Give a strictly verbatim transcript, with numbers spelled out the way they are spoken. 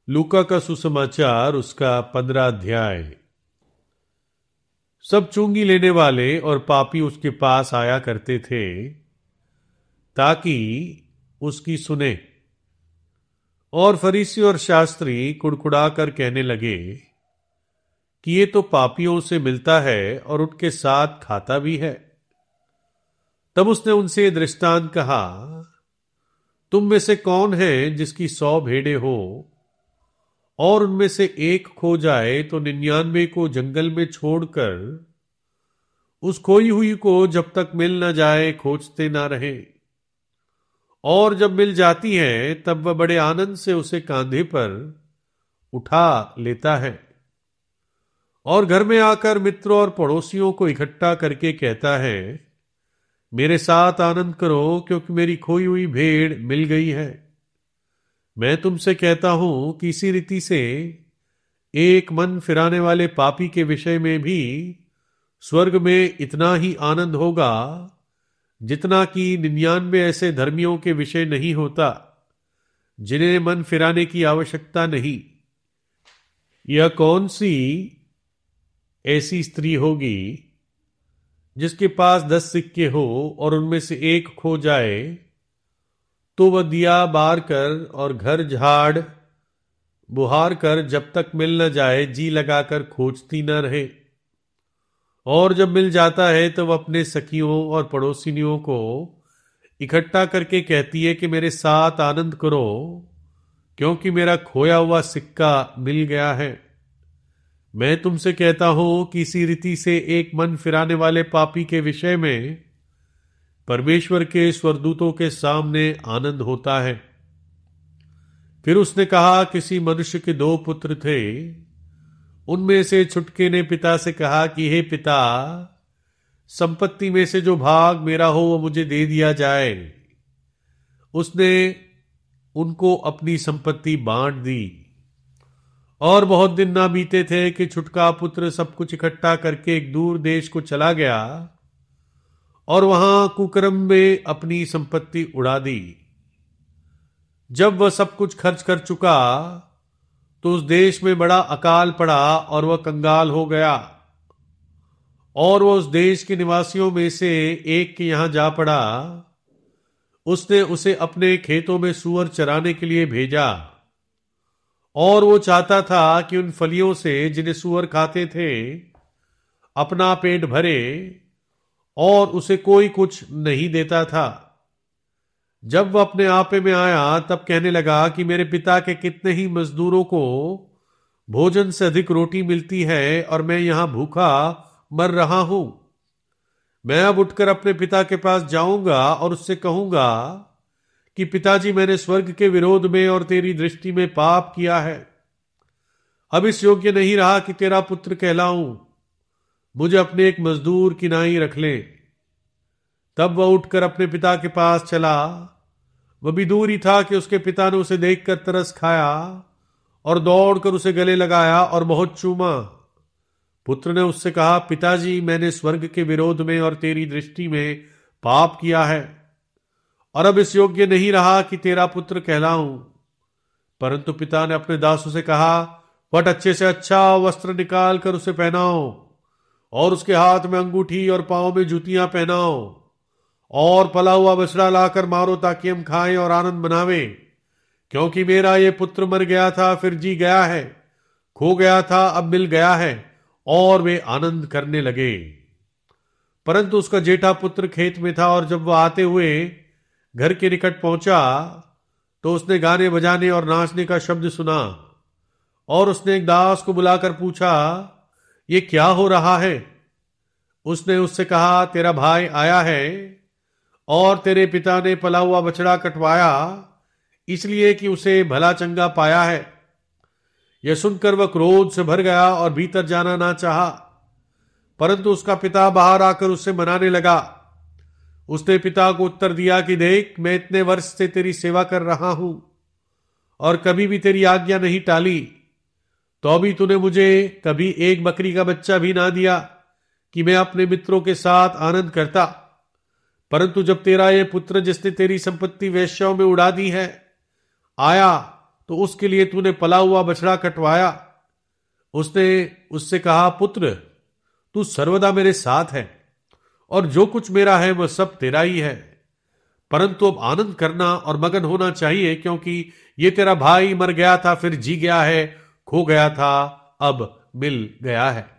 लूका का सुसमाचार उसका पंद्रह अध्याय। सब चुंगी लेने वाले और पापी उसके पास आया करते थे ताकि उसकी सुने। और फरीसी और शास्त्री कुड़कुड़ा कर कहने लगे कि ये तो पापियों से मिलता है और उनके साथ खाता भी है। तब उसने उनसे दृष्टांत कहा, तुम में से कौन है जिसकी सौ भेड़ें हो और उनमें से एक खो जाए तो निन्यानवे को जंगल में छोड़कर उस खोई हुई को जब तक मिल न जाए खोजते ना रहे। और जब मिल जाती है तब वह बड़े आनंद से उसे कांधे पर उठा लेता है और घर में आकर मित्रों और पड़ोसियों को इकट्ठा करके कहता है, मेरे साथ आनंद करो क्योंकि मेरी खोई हुई भेड़ मिल गई है। मैं तुमसे कहता हूं कि इसी रीति से एक मन फिराने वाले पापी के विषय में भी स्वर्ग में इतना ही आनंद होगा जितना कि निन्यानवे ऐसे धर्मियों के विषय नहीं होता जिन्हें मन फिराने की आवश्यकता नहीं। यह कौन सी ऐसी स्त्री होगी जिसके पास दस सिक्के हो और उनमें से एक खो जाए तो वह दिया बार कर और घर झाड़ बुहार कर जब तक मिल न जाए जी लगाकर खोजती न रहे। और जब मिल जाता है तो वह अपने सखियों और पड़ोसिनियों को इकट्ठा करके कहती है कि मेरे साथ आनंद करो क्योंकि मेरा खोया हुआ सिक्का मिल गया है। मैं तुमसे कहता हूं कि इसी रीति से एक मन फिराने वाले पापी के विषय में परमेश्वर के स्वर्गदूतों के सामने आनंद होता है। फिर उसने कहा, किसी मनुष्य के दो पुत्र थे। उनमें से छुटके ने पिता से कहा कि हे पिता, संपत्ति में से जो भाग मेरा हो वो मुझे दे दिया जाए। उसने उनको अपनी संपत्ति बांट दी। और बहुत दिन ना बीते थे कि छुटका पुत्र सब कुछ इकट्ठा करके एक दूर देश को चला गया और वहां कुकर्म में अपनी संपत्ति उड़ा दी। जब वह सब कुछ खर्च कर चुका तो उस देश में बड़ा अकाल पड़ा और वह कंगाल हो गया। और वह उस देश के निवासियों में से एक के यहां जा पड़ा। उसने उसे अपने खेतों में सूअर चराने के लिए भेजा और वो चाहता था कि उन फलियों से जिन्हें सूअर खाते थे अपना पेट भरे, और उसे कोई कुछ नहीं देता था। जब वह अपने आपे में आया तब कहने लगा कि मेरे पिता के कितने ही मजदूरों को भोजन से अधिक रोटी मिलती है और मैं यहां भूखा मर रहा हूं। मैं अब उठकर अपने पिता के पास जाऊंगा और उससे कहूंगा कि पिताजी, मैंने स्वर्ग के विरोध में और तेरी दृष्टि में पाप किया है। अब इस योग्य नहीं रहा कि तेरा पुत्र कहलाऊं। मुझे अपने एक मजदूर की नाई रख ले। तब वह उठकर अपने पिता के पास चला। वह भी दूर ही था कि उसके पिता ने उसे देखकर तरस खाया और दौड़कर उसे गले लगाया और बहुत चूमा। पुत्र ने उससे कहा, पिताजी, मैंने स्वर्ग के विरोध में और तेरी दृष्टि में पाप किया है और अब इस योग्य नहीं रहा कि तेरा पुत्र कहलाऊं। परंतु पिता ने अपने दासों से कहा, वट अच्छे से अच्छा वस्त्र निकाल कर उसे पहनाओ और उसके हाथ में अंगूठी और पांव में जूतियां पहनाओ और पला हुआ बछड़ा लाकर मारो ताकि हम खाएं और आनंद मनावे। क्योंकि मेरा ये पुत्र मर गया था फिर जी गया है, खो गया था अब मिल गया है। और वे आनंद करने लगे। परंतु उसका जेठा पुत्र खेत में था और जब वह आते हुए घर के निकट पहुंचा तो उसने गाने बजाने और नाचने का शब्द सुना। और उसने एक दास को बुलाकर पूछा, ये क्या हो रहा है? उसने उससे कहा, तेरा भाई आया है और तेरे पिता ने पला हुआ बछड़ा कटवाया इसलिए कि उसे भला चंगा पाया है। यह सुनकर वह क्रोध से भर गया और भीतर जाना ना चाहा। परंतु उसका पिता बाहर आकर उससे मनाने लगा। उसने पिता को उत्तर दिया कि देख, मैं इतने वर्ष से तेरी सेवा कर रहा हूं और कभी भी तेरी आज्ञा नहीं टाली, तो भी तूने मुझे कभी एक बकरी का बच्चा भी ना दिया कि मैं अपने मित्रों के साथ आनंद करता। परंतु जब तेरा ये पुत्र जिसने तेरी संपत्ति वेश्याओं में उड़ा दी है आया तो उसके लिए तूने पला हुआ बछड़ा कटवाया। उसने उससे कहा, पुत्र, तू सर्वदा मेरे साथ है और जो कुछ मेरा है वह सब तेरा ही है, परंतु अब आनंद करना और मगन होना चाहिए, क्योंकि ये तेरा भाई मर गया था, फिर जी गया है, खो गया था, अब मिल गया है।